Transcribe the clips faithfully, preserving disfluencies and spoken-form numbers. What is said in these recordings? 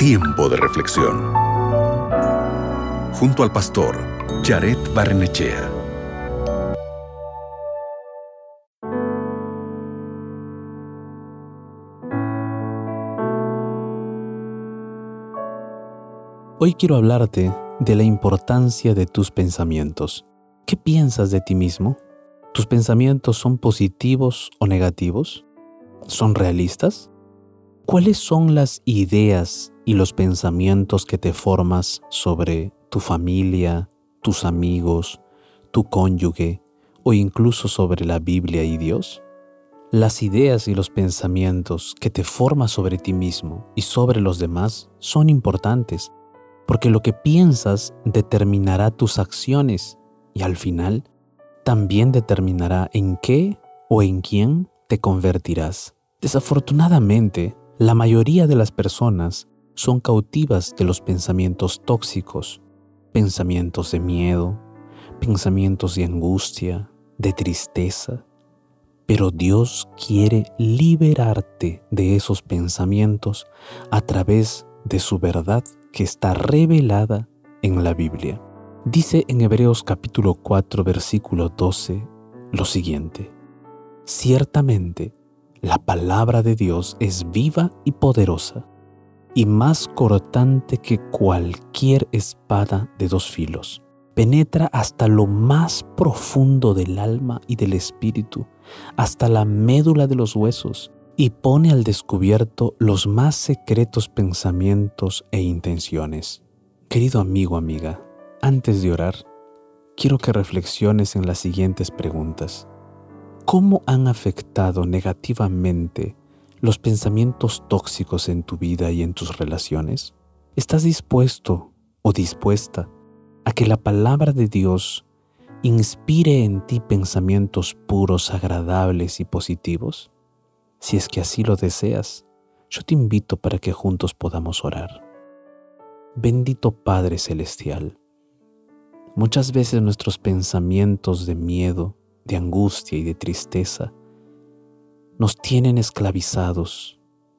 Tiempo de reflexión. Junto al pastor Jared Barrenechea. Hoy quiero hablarte de la importancia de tus pensamientos. ¿Qué piensas de ti mismo? ¿Tus pensamientos son positivos o negativos? ¿Son realistas? ¿Cuáles son las ideas y los pensamientos que te formas sobre tu familia, tus amigos, tu cónyuge o incluso sobre la Biblia y Dios? Las ideas y los pensamientos que te formas sobre ti mismo y sobre los demás son importantes, porque lo que piensas determinará tus acciones y al final también determinará en qué o en quién te convertirás. Desafortunadamente, la mayoría de las personas son cautivas de los pensamientos tóxicos, pensamientos de miedo, pensamientos de angustia, de tristeza. Pero Dios quiere liberarte de esos pensamientos a través de su verdad que está revelada en la Biblia. Dice en Hebreos capítulo cuatro, versículo doce, lo siguiente: ciertamente, la palabra de Dios es viva y poderosa, y más cortante que cualquier espada de dos filos. Penetra hasta lo más profundo del alma y del espíritu, hasta la médula de los huesos, y pone al descubierto los más secretos pensamientos e intenciones. Querido amigo, amiga, antes de orar, quiero que reflexiones en las siguientes preguntas. ¿Cómo han afectado negativamente los pensamientos tóxicos en tu vida y en tus relaciones? ¿Estás dispuesto o dispuesta a que la palabra de Dios inspire en ti pensamientos puros, agradables y positivos? Si es que así lo deseas, yo te invito para que juntos podamos orar. Bendito Padre Celestial, muchas veces nuestros pensamientos de miedo, de angustia y de tristeza nos tienen esclavizados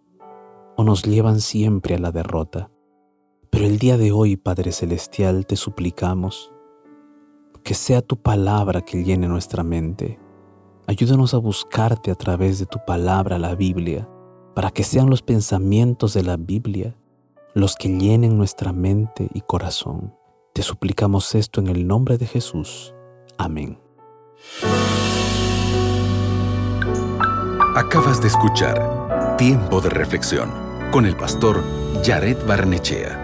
o nos llevan siempre a la derrota. Pero el día de hoy, Padre Celestial, te suplicamos que sea tu palabra que llene nuestra mente. Ayúdanos a buscarte a través de tu palabra, la Biblia, para que sean los pensamientos de la Biblia los que llenen nuestra mente y corazón. Te suplicamos esto en el nombre de Jesús. Amén. Acabas de escuchar Tiempo de reflexión con el pastor Jared Barrenechea.